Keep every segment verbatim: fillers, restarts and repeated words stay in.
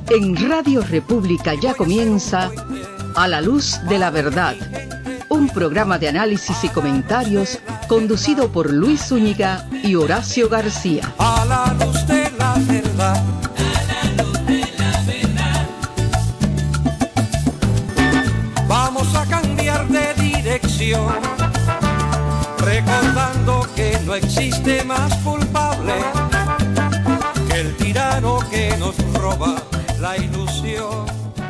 En Radio República ya comienza A la Luz de la Verdad, un programa de análisis y comentarios conducido por Luis Zúñiga y Horacio García. A la luz de la verdad. A la luz de la verdad. Vamos a cambiar de dirección, recordando que no existe más culpable que el tirano que nos roba la ilusión.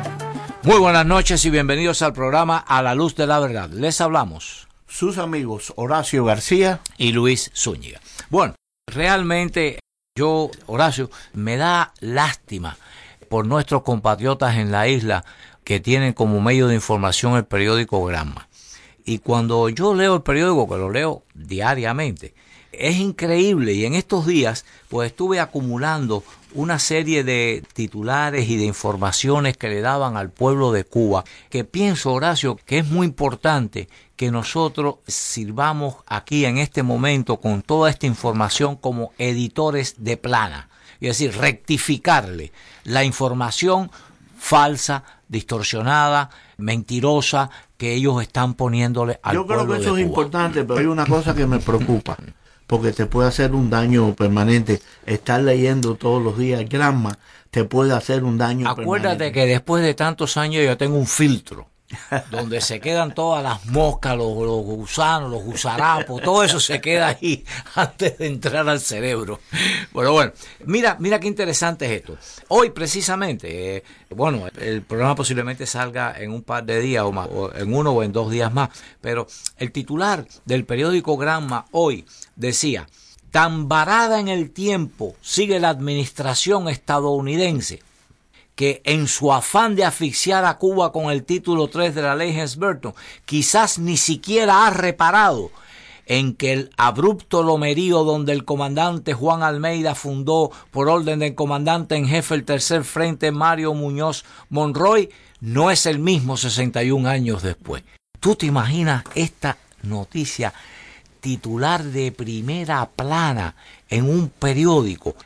Muy buenas noches y bienvenidos al programa A la Luz de la Verdad. Les hablamos sus amigos Horacio García y Luis Zúñiga. Bueno, realmente yo, Horacio, me da lástima por nuestros compatriotas en la isla que tienen como medio de información el periódico Granma. Y cuando yo leo el periódico, que lo leo diariamente, es increíble. Y en estos días, pues estuve acumulando una serie de titulares y de informaciones que le daban al pueblo de Cuba, que pienso, Horacio, que es muy importante que nosotros sirvamos aquí en este momento con toda esta información como editores de plana. Es decir, rectificarle la información falsa, distorsionada, mentirosa, que ellos están poniéndole al Yo pueblo creo que eso de es Cuba. importante, pero hay una cosa que me preocupa, porque te puede hacer un daño permanente. Estar leyendo todos los días Granma te puede hacer un daño Acuérdate permanente. que después de tantos años yo tengo un filtro donde se quedan todas las moscas, los, los gusanos, los gusarapos, todo eso se queda ahí antes de entrar al cerebro. Bueno, bueno, mira, mira qué interesante es esto. Hoy precisamente, eh, bueno, el programa posiblemente salga en un par de días o más, o en uno o en dos días más, pero el titular del periódico Granma hoy decía: tan varada en el tiempo sigue la administración estadounidense, que en su afán de asfixiar a Cuba con el título tres de la ley Helms-Burton, quizás ni siquiera ha reparado en que el abrupto lomerío donde el comandante Juan Almeida fundó por orden del comandante en jefe el tercer frente Mario Muñoz Monroy no es el mismo sesenta y un años después. ¿Tú te imaginas esta noticia titular de primera plana en un periódico?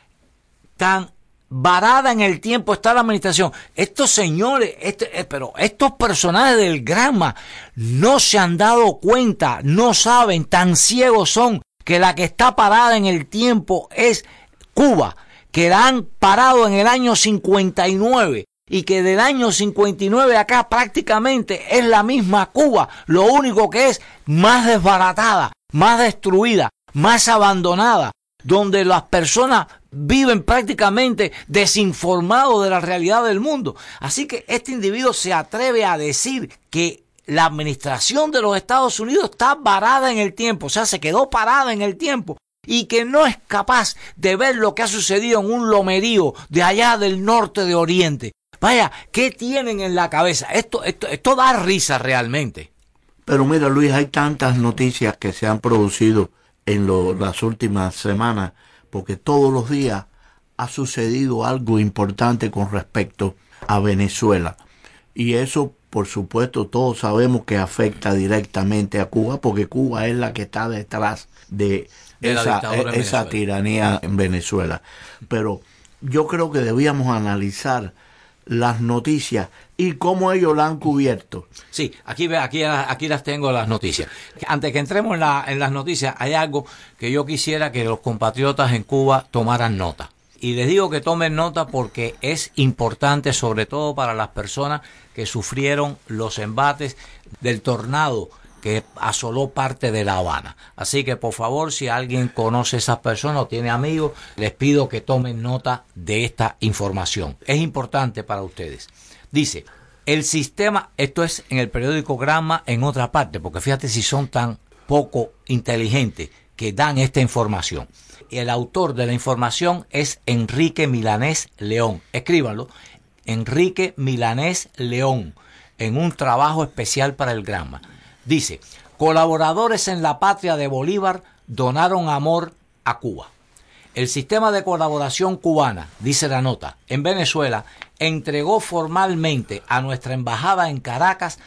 Tan varada en el tiempo está la administración. Estos señores, este, eh, pero estos personajes del Granma no se han dado cuenta, no saben, tan ciegos son, que la que está parada en el tiempo es Cuba, que la han parado en el año cincuenta y nueve y que del año cincuenta y nueve acá prácticamente es la misma Cuba, lo único que es más desbaratada, más destruida, más abandonada, donde las personas viven prácticamente desinformados de la realidad del mundo. Así que este individuo se atreve a decir que la administración de los Estados Unidos está varada en el tiempo, o sea, se quedó parada en el tiempo, y que no es capaz de ver lo que ha sucedido en un lomerío de allá del norte de Oriente. Vaya, ¿qué tienen en la cabeza? Esto, esto, esto da risa realmente. Pero mira, Luis, hay tantas noticias que se han producido en lo, las últimas semanas, porque todos los días ha sucedido algo importante con respecto a Venezuela. Y eso, por supuesto, todos sabemos que afecta directamente a Cuba, porque Cuba es la que está detrás de, de esa, esa tiranía en Venezuela. Pero yo creo que debíamos analizar las noticias y cómo ellos la han cubierto. Sí, aquí aquí aquí las tengo las noticias. Antes que entremos en, la, en las noticias, hay algo que yo quisiera que los compatriotas en Cuba tomaran nota. Y les digo que tomen nota porque es importante, sobre todo para las personas que sufrieron los embates del tornado que asoló parte de La Habana. Así que, por favor, si alguien conoce a esas personas o tiene amigos, les pido que tomen nota de esta información. Es importante para ustedes. Dice, el sistema, esto es en el periódico Granma en otra parte, porque fíjate si son tan poco inteligentes que dan esta información. El autor de la información es Enrique Milanés León. Escríbanlo, Enrique Milanés León, en un trabajo especial para el Granma. Dice, colaboradores en la patria de Bolívar donaron amor a Cuba. El sistema de colaboración cubana, dice la nota, en Venezuela, entregó formalmente a nuestra embajada en Caracas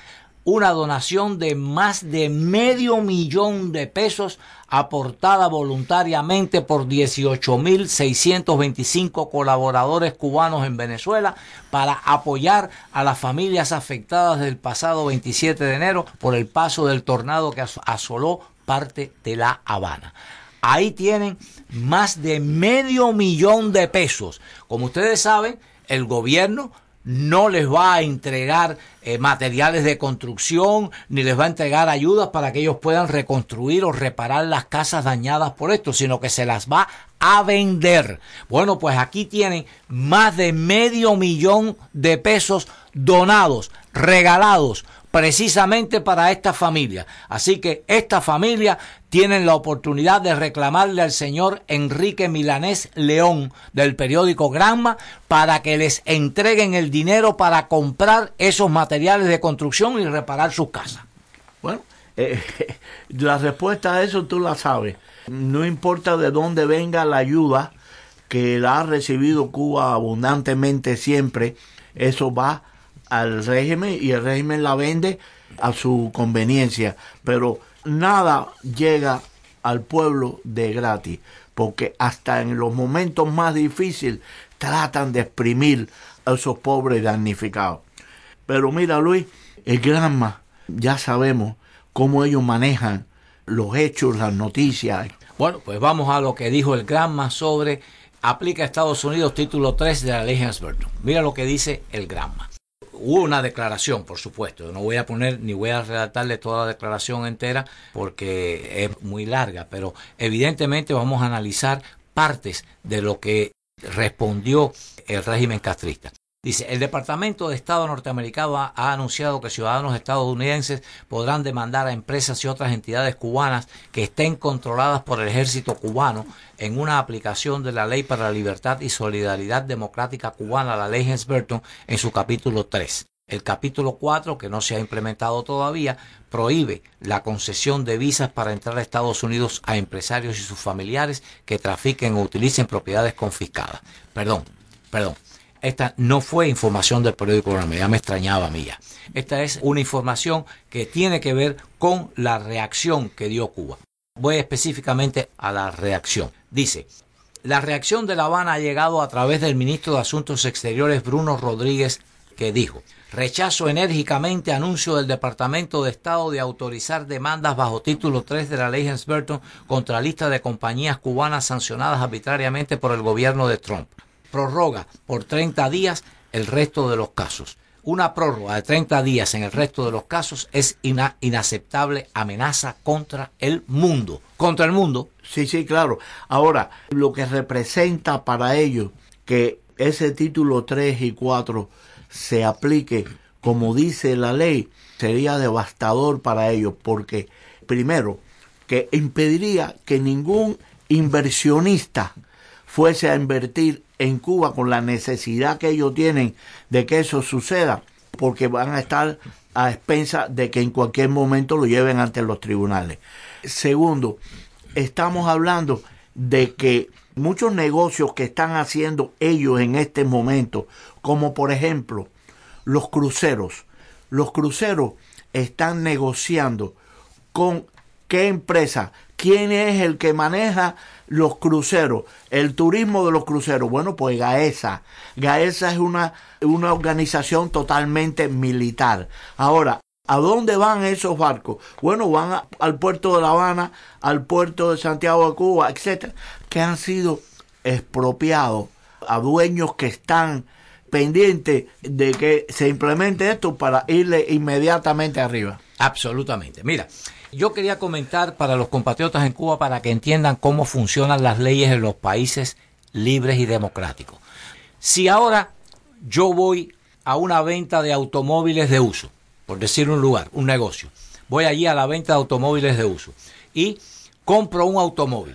una donación de más de medio millón de pesos aportada voluntariamente por dieciocho mil seiscientos veinticinco colaboradores cubanos en Venezuela para apoyar a las familias afectadas del pasado veintisiete de enero por el paso del tornado que asoló parte de La Habana. Ahí tienen más de medio millón de pesos. Como ustedes saben, el gobierno no les va a entregar eh, materiales de construcción, ni les va a entregar ayudas para que ellos puedan reconstruir o reparar las casas dañadas por esto, sino que se las va a vender. Bueno, pues aquí tienen más de medio millón de pesos donados, regalados, precisamente para esta familia. Así que esta familia tienen la oportunidad de reclamarle al señor Enrique Milanés León del periódico Granma para que les entreguen el dinero para comprar esos materiales de construcción y reparar sus casas. Bueno, eh, la respuesta a eso tú la sabes. No importa de dónde venga la ayuda, que la ha recibido Cuba abundantemente siempre, eso va al régimen y el régimen la vende a su conveniencia, pero nada llega al pueblo de gratis, porque hasta en los momentos más difíciles tratan de exprimir a esos pobres damnificados. Pero mira, Luis, el Granma, ya sabemos cómo ellos manejan los hechos, las noticias. Bueno, pues vamos a lo que dijo el Granma sobre aplica a Estados Unidos título tres de la ley Helms-Burton. Mira lo que dice el Granma. Hubo una declaración, por supuesto. No voy a poner ni voy a redactarle toda la declaración entera porque es muy larga, pero evidentemente vamos a analizar partes de lo que respondió el régimen castrista. Dice, el Departamento de Estado norteamericano ha, ha anunciado que ciudadanos estadounidenses podrán demandar a empresas y otras entidades cubanas que estén controladas por el ejército cubano en una aplicación de la Ley para la Libertad y Solidaridad Democrática Cubana, la Ley Helms-Burton, en su capítulo tres. El capítulo cuatro, que no se ha implementado todavía, prohíbe la concesión de visas para entrar a Estados Unidos a empresarios y sus familiares que trafiquen o utilicen propiedades confiscadas. Perdón, perdón. Esta no fue información del periódico Granma, ya me extrañaba a mí ya. Esta es una información que tiene que ver con la reacción que dio Cuba. Voy específicamente a la reacción. Dice, la reacción de La Habana ha llegado a través del ministro de Asuntos Exteriores Bruno Rodríguez, que dijo, rechazo enérgicamente anuncio del Departamento de Estado de autorizar demandas bajo título tres de la ley Helms-Burton contra lista de compañías cubanas sancionadas arbitrariamente por el gobierno de Trump. Prorroga por treinta días el resto de los casos. Una prórroga de treinta días en el resto de los casos es una inaceptable amenaza contra el mundo. Contra el mundo. Sí, sí, claro. Ahora, lo que representa para ellos que ese título tres y cuatro se aplique como dice la ley, sería devastador para ellos, porque primero, que impediría que ningún inversionista fuese a invertir en Cuba con la necesidad que ellos tienen de que eso suceda, porque van a estar a expensas de que en cualquier momento lo lleven ante los tribunales. Segundo, estamos hablando de que muchos negocios que están haciendo ellos en este momento, como por ejemplo los cruceros, los cruceros están negociando con qué empresa, quién es el que maneja los cruceros, el turismo de los cruceros. Bueno, pues Gaesa. Gaesa es una, una organización totalmente militar. Ahora, ¿a dónde van esos barcos? Bueno, van a, al puerto de La Habana, al puerto de Santiago de Cuba, etcétera, que han sido expropiados a dueños que están pendientes de que se implemente esto para irle inmediatamente arriba. Absolutamente. Mira, yo quería comentar para los compatriotas en Cuba para que entiendan cómo funcionan las leyes en los países libres y democráticos. Si ahora yo voy a una venta de automóviles de uso, por decir un lugar, un negocio, voy allí a la venta de automóviles de uso y compro un automóvil.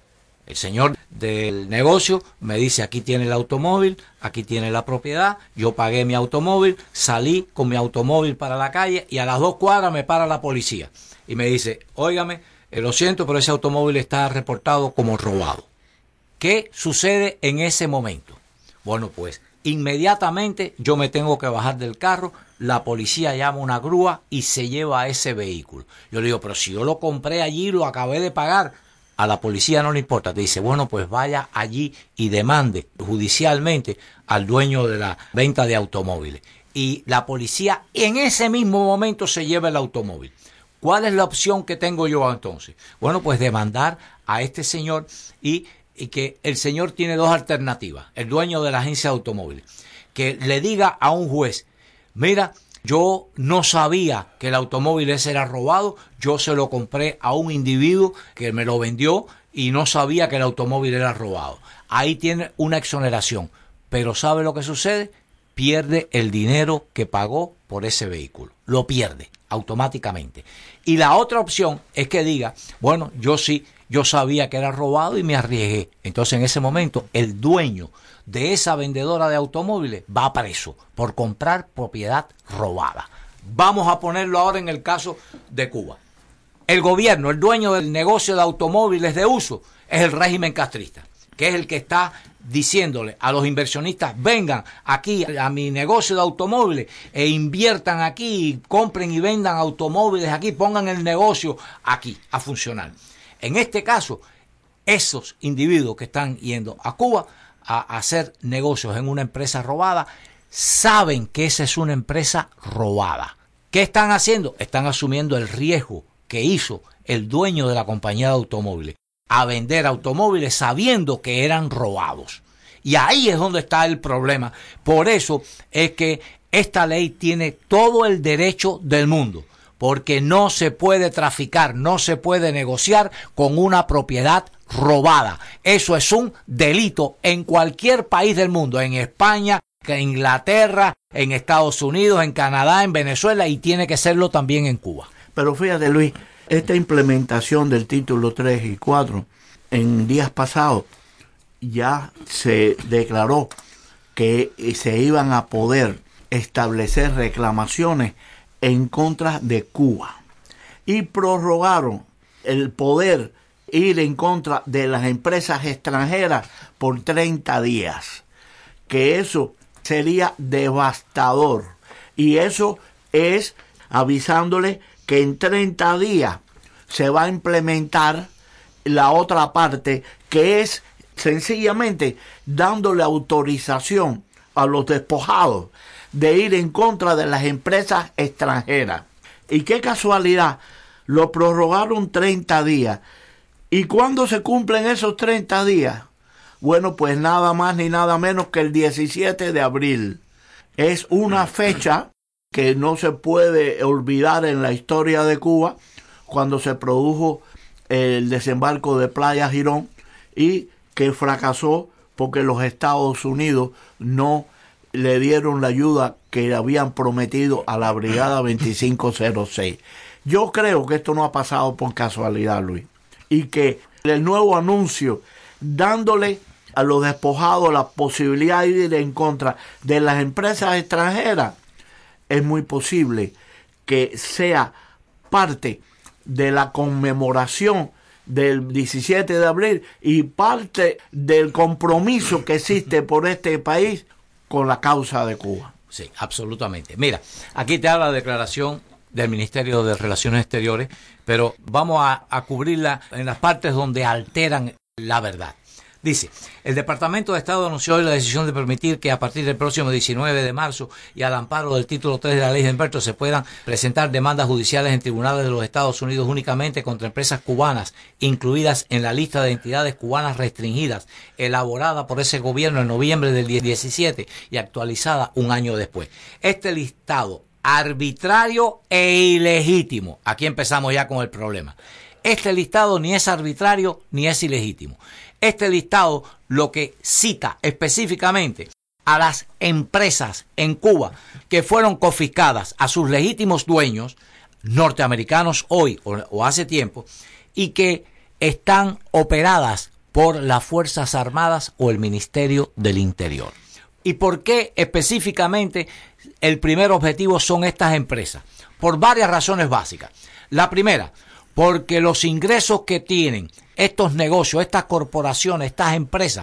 El señor del negocio me dice, aquí tiene el automóvil, aquí tiene la propiedad, yo pagué mi automóvil, salí con mi automóvil para la calle y a las dos cuadras me para la policía y me dice, óigame, eh, lo siento, pero ese automóvil está reportado como robado. ¿Qué sucede en ese momento? Bueno, pues Inmediatamente yo me tengo que bajar del carro, la policía llama una grúa y se lleva ese vehículo. Yo le digo, pero si yo lo compré allí, lo acabé de pagar. A la policía no le importa, te dice, bueno, pues vaya allí y demande judicialmente al dueño de la venta de automóviles. Y la policía en ese mismo momento se lleva el automóvil. ¿Cuál es la opción que tengo yo entonces? Bueno, pues demandar a este señor y, y que el señor tiene dos alternativas, el dueño de la agencia de automóviles, que le diga a un juez, mira, yo no sabía que el automóvil ese era robado, yo se lo compré a un individuo que me lo vendió y no sabía que el automóvil era robado. Ahí tiene una exoneración, pero ¿sabe lo que sucede? Pierde el dinero que pagó por ese vehículo, lo pierde automáticamente. Y la otra opción es que diga, bueno, yo sí, yo sabía que era robado y me arriesgué. Entonces en ese momento el dueño de esa vendedora de automóviles va preso por comprar propiedad robada. Vamos a ponerlo ahora en el caso de Cuba. El gobierno, el dueño del negocio de automóviles de uso, es el régimen castrista, que es el que está diciéndole a los inversionistas, vengan aquí a mi negocio de automóviles e inviertan aquí, y compren y vendan automóviles aquí, pongan el negocio aquí a funcionar. En este caso, esos individuos que están yendo a Cuba a hacer negocios en una empresa robada, saben que esa es una empresa robada. ¿Qué están haciendo? Están asumiendo el riesgo que hizo el dueño de la compañía de automóviles a vender automóviles sabiendo que eran robados. Y ahí es donde está el problema. Por eso es que esta ley tiene todo el derecho del mundo, porque no se puede traficar, no se puede negociar con una propiedad robada. Eso es un delito en cualquier país del mundo, en España, en Inglaterra, en Estados Unidos, en Canadá, en Venezuela, y tiene que serlo también en Cuba. Pero fíjate, Luis, esta implementación del título tres y cuatro, en días pasados ya se declaró que se iban a poder establecer reclamaciones en contra de Cuba y prorrogaron el poder ir en contra de las empresas extranjeras por treinta días, que eso sería devastador, y eso es avisándole que en treinta días se va a implementar la otra parte, que es sencillamente dándole autorización a los despojados de ir en contra de las empresas extranjeras. Y qué casualidad, lo prorrogaron treinta días. ¿Y cuándo se cumplen esos treinta días? Bueno, pues nada más ni nada menos que el diecisiete de abril. Es una fecha que no se puede olvidar en la historia de Cuba, cuando se produjo el desembarco de Playa Girón y que fracasó porque los Estados Unidos no le dieron la ayuda que habían prometido a la Brigada veinticinco cero seis. Yo creo que esto no ha pasado por casualidad, Luis, y que el nuevo anuncio dándole a los despojados la posibilidad de ir en contra de las empresas extranjeras, es muy posible que sea parte de la conmemoración del diecisiete de abril y parte del compromiso que existe por este país con la causa de Cuba. Sí, absolutamente. Mira, aquí te habla la declaración del Ministerio de Relaciones Exteriores, pero vamos a, a cubrirla en las partes donde alteran la verdad. Dice, el Departamento de Estado anunció hoy la decisión de permitir que a partir del próximo diecinueve de marzo y al amparo del título tres de la ley de impuestos se puedan presentar demandas judiciales en tribunales de los Estados Unidos únicamente contra empresas cubanas incluidas en la lista de entidades cubanas restringidas elaborada por ese gobierno en noviembre del diecisiete y actualizada un año después. Este listado arbitrario e ilegítimo. Aquí empezamos ya con el problema. Este listado ni es arbitrario ni es ilegítimo. Este listado lo que cita específicamente a las empresas en Cuba que fueron confiscadas a sus legítimos dueños, norteamericanos hoy o, o hace tiempo, y que están operadas por las Fuerzas Armadas o el Ministerio del Interior. ¿Y por qué específicamente el primer objetivo son estas empresas? Por varias razones básicas. La primera, porque los ingresos que tienen estos negocios, estas corporaciones, estas empresas,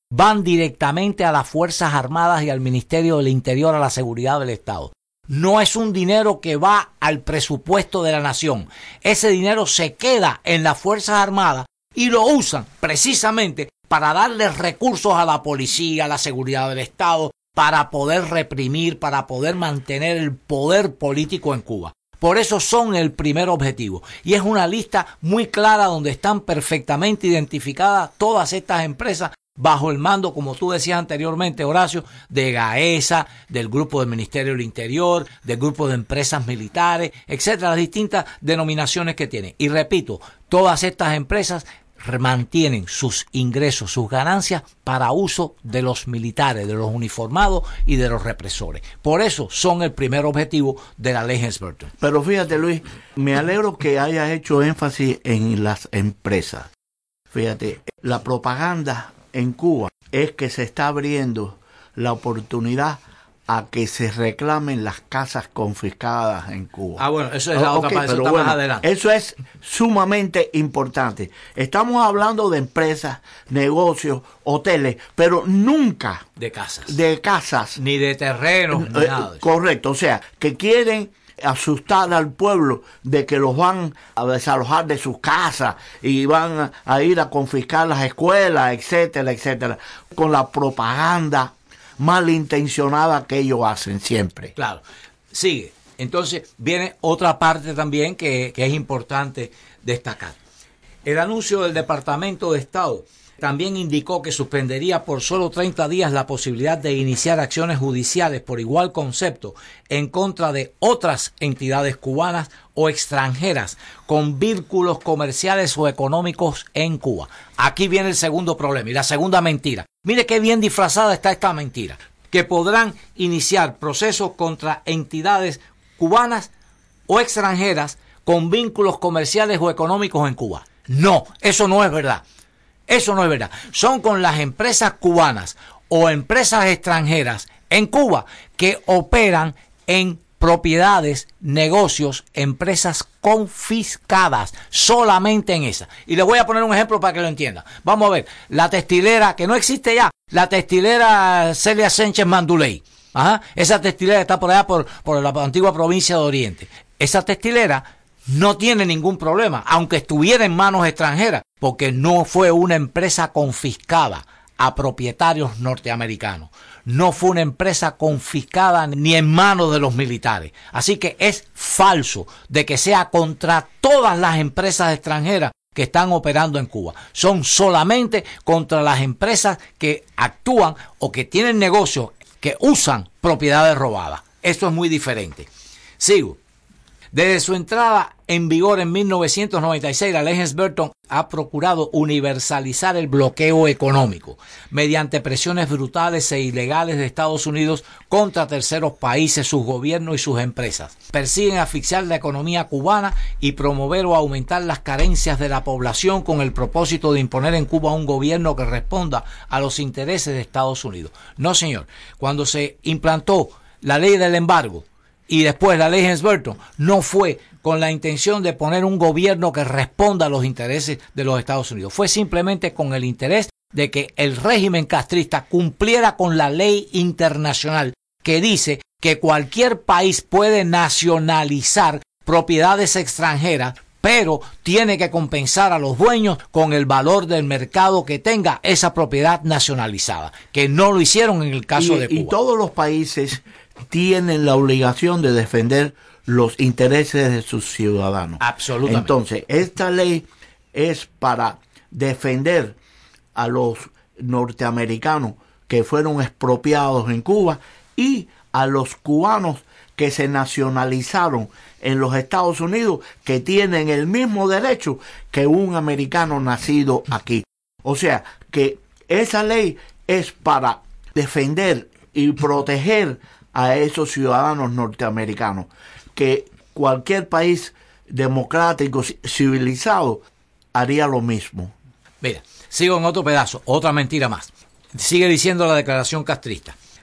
van directamente a las Fuerzas Armadas y al Ministerio del Interior, a la seguridad del Estado. No es un dinero que va al presupuesto de la nación. Ese dinero se queda en las Fuerzas Armadas y lo usan precisamente para darle recursos a la policía, a la seguridad del Estado, para poder reprimir, para poder mantener el poder político en Cuba. Por eso son el primer objetivo. Y es una lista muy clara donde están perfectamente identificadas todas estas empresas bajo el mando, como tú decías anteriormente, Horacio, de Gaesa, del grupo del Ministerio del Interior, del grupo de empresas militares, etcétera, las distintas denominaciones que tienen. Y repito, todas estas empresas mantienen sus ingresos, sus ganancias para uso de los militares, de los uniformados y de los represores. Por eso son el primer objetivo de la ley Helms-Burton. Pero fíjate, Luis, me alegro que hayas hecho énfasis en las empresas. Fíjate, la propaganda en Cuba es que se está abriendo la oportunidad a que se reclamen las casas confiscadas en Cuba. Ah, bueno, eso es la okay, otra parte, eso pero está bueno, más adelante. Eso es sumamente importante. Estamos hablando de empresas, negocios, hoteles, pero nunca de casas. De casas. Ni de terrenos, ni eh, nada de eso. Correcto, o sea, que quieren asustar al pueblo de que los van a desalojar de sus casas y van a ir a confiscar las escuelas, etcétera, etcétera, con la propaganda malintencionada que ellos hacen siempre. Claro, sigue. Entonces viene otra parte también que, que es importante destacar. El anuncio del Departamento de Estado también indicó que suspendería por solo treinta días la posibilidad de iniciar acciones judiciales por igual concepto en contra de otras entidades cubanas o extranjeras con vínculos comerciales o económicos en Cuba. Aquí viene el segundo problema y la segunda mentira. Mire qué bien disfrazada está esta mentira. Que podrán iniciar procesos contra entidades cubanas o extranjeras con vínculos comerciales o económicos en Cuba. No, eso no es verdad. Eso no es verdad. Son con las empresas cubanas o empresas extranjeras en Cuba que operan en propiedades, negocios, empresas confiscadas, solamente en esas. Y les voy a poner un ejemplo para que lo entiendan. Vamos a ver, la textilera, que no existe ya, la textilera Celia Sánchez Manduley. Ajá, esa textilera está por allá por, por la antigua provincia de Oriente. Esa textilera no tiene ningún problema, aunque estuviera en manos extranjeras, porque no fue una empresa confiscada a propietarios norteamericanos. No fue una empresa confiscada ni en manos de los militares. Así que es falso de que sea contra todas las empresas extranjeras que están operando en Cuba. Son solamente contra las empresas que actúan o que tienen negocios que usan propiedades robadas. Esto es muy diferente. Sigo. Desde su entrada en vigor en mil novecientos noventa y seis, la ley Helms-Burton ha procurado universalizar el bloqueo económico mediante presiones brutales e ilegales de Estados Unidos contra terceros países, sus gobiernos y sus empresas. Persiguen asfixiar la economía cubana y promover o aumentar las carencias de la población con el propósito de imponer en Cuba un gobierno que responda a los intereses de Estados Unidos. No, señor. Cuando se implantó la ley del embargo y después la ley Helms-Burton, no fue con la intención de poner un gobierno que responda a los intereses de los Estados Unidos. Fue simplemente con el interés de que el régimen castrista cumpliera con la ley internacional que dice que cualquier país puede nacionalizar propiedades extranjeras, pero tiene que compensar a los dueños con el valor del mercado que tenga esa propiedad nacionalizada, que no lo hicieron en el caso y, de Cuba. Y todos los países tienen la obligación de defender los intereses de sus ciudadanos. Absolutamente. Entonces, esta ley es para defender a los norteamericanos que fueron expropiados en Cuba y a los cubanos que se nacionalizaron en los Estados Unidos, que tienen el mismo derecho que un americano nacido aquí. O sea, que esa ley es para defender y proteger a esos ciudadanos norteamericanos, que cualquier país democrático, civilizado, haría lo mismo. Mira, sigo en otro pedazo, otra mentira más. Sigue diciendo la declaración castrista.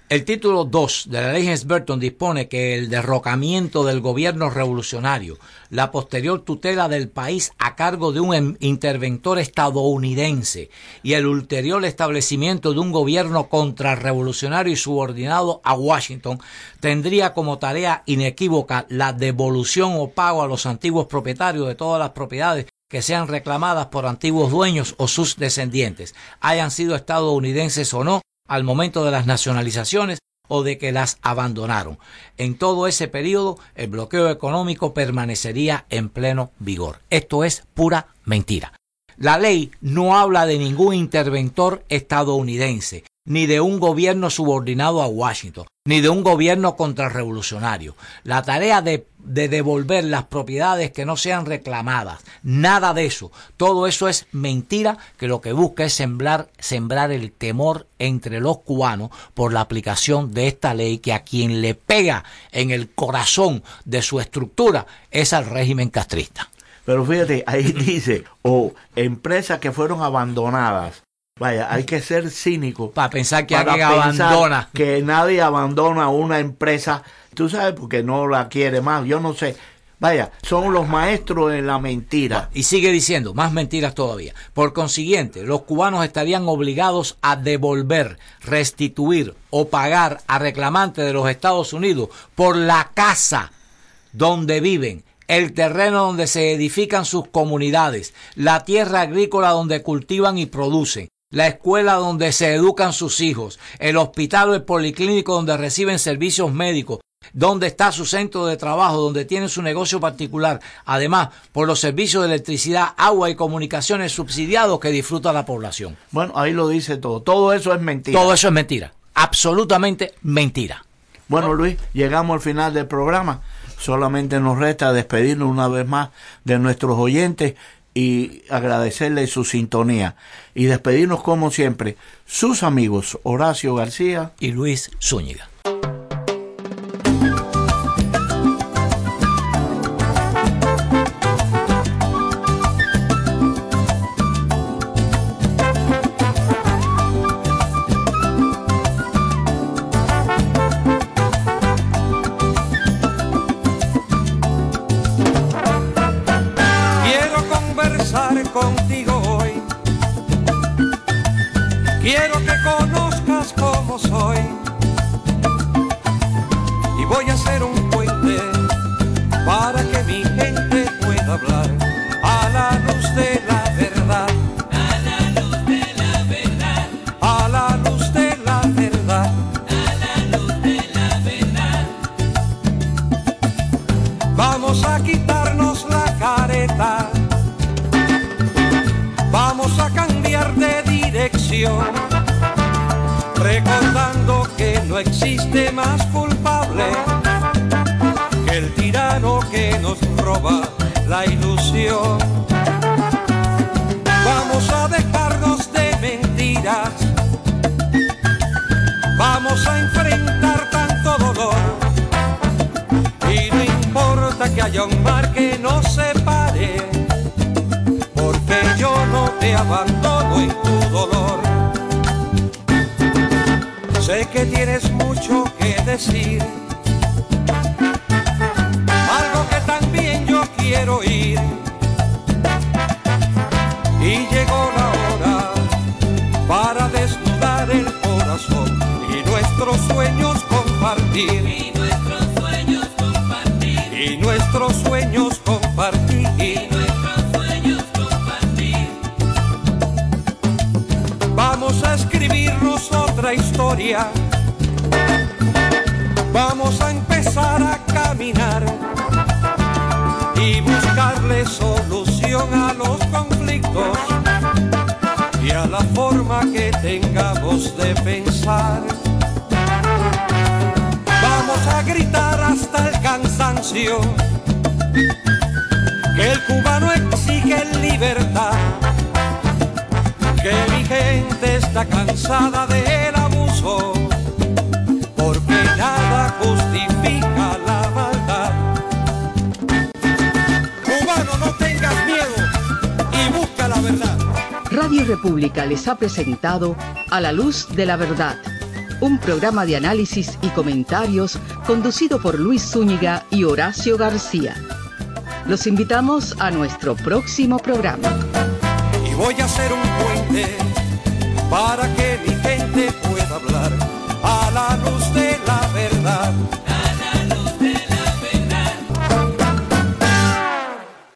El título dos de la ley Helms-Burton dispone que el derrocamiento del gobierno revolucionario, la posterior tutela del país a cargo de un interventor estadounidense y el ulterior establecimiento de un gobierno contrarrevolucionario y subordinado a Washington tendría como tarea inequívoca la devolución o pago a los antiguos propietarios de todas las propiedades que sean reclamadas por antiguos dueños o sus descendientes, hayan sido estadounidenses o no, al momento de las nacionalizaciones o de que las abandonaron. En todo ese periodo, el bloqueo económico permanecería en pleno vigor. Esto es pura mentira. La ley no habla de ningún interventor estadounidense, ni de un gobierno subordinado a Washington, ni de un gobierno contrarrevolucionario. La tarea de, de devolver las propiedades que no sean reclamadas, nada de eso. Todo eso es mentira, que lo que busca es sembrar, sembrar el temor entre los cubanos por la aplicación de esta ley, que a quien le pega en el corazón de su estructura es al régimen castrista. Pero fíjate, ahí dice, o empresas que fueron abandonadas. Vaya, hay que ser cínico para pensar que para alguien pensar abandona. Que nadie abandona una empresa, tú sabes, porque no la quiere más. Yo no sé. Vaya, son los maestros en la mentira. Y sigue diciendo, más mentiras todavía. Por consiguiente, los cubanos estarían obligados a devolver, restituir o pagar a reclamantes de los Estados Unidos por la casa donde viven, el terreno donde se edifican sus comunidades, la tierra agrícola donde cultivan y producen, la escuela donde se educan sus hijos, el hospital o el policlínico donde reciben servicios médicos, donde está su centro de trabajo, donde tienen su negocio particular, además por los servicios de electricidad, agua y comunicaciones subsidiados que disfruta la población. Bueno, ahí lo dice todo. Todo eso es mentira. Todo eso es mentira. Absolutamente mentira. Bueno, Luis, llegamos al final del programa. Solamente nos resta despedirnos una vez más de nuestros oyentes y agradecerles su sintonía. Y despedirnos como siempre, sus amigos Horacio García y Luis Zúñiga. Contigo hoy, quiero que conozcas cómo soy y voy a hacer un puente para que mi gente pueda hablar a la luz de la verdad, A la luz de la verdad, a la luz de la verdad, a la luz de la verdad. vamos a quitarnos la careta. Vamos a cambiar de dirección, recordando que no existe más culpable que el tirano que nos roba la ilusión. Vamos a dejarnos de mentiras, vamos a enfrentar tanto dolor, y no importa que haya un mar que nos separe, yo no te abandono en tu dolor. Sé que tienes mucho que decir, algo que también yo quiero oír, y llegó la hora para desnudar el corazón y nuestros sueños compartir, Y nuestros sueños compartir, y nuestros sueños compartir. y nuestros sueños compartir. Vamos a escribirnos otra historia, vamos a empezar a caminar y buscarle solución a los conflictos y a la forma que tengamos de pensar. Vamos a gritar hasta el cansancio que el cubano exige libertad, que mi gente está cansada del abuso, porque nada justifica la maldad. Cubano, no tengas miedo y busca la verdad. Radio República les ha presentado A la luz de la verdad, un programa de análisis y comentarios conducido por Luis Zúñiga y Horacio García. Los invitamos a nuestro próximo programa. Y voy a hacer un puente para que mi gente pueda hablar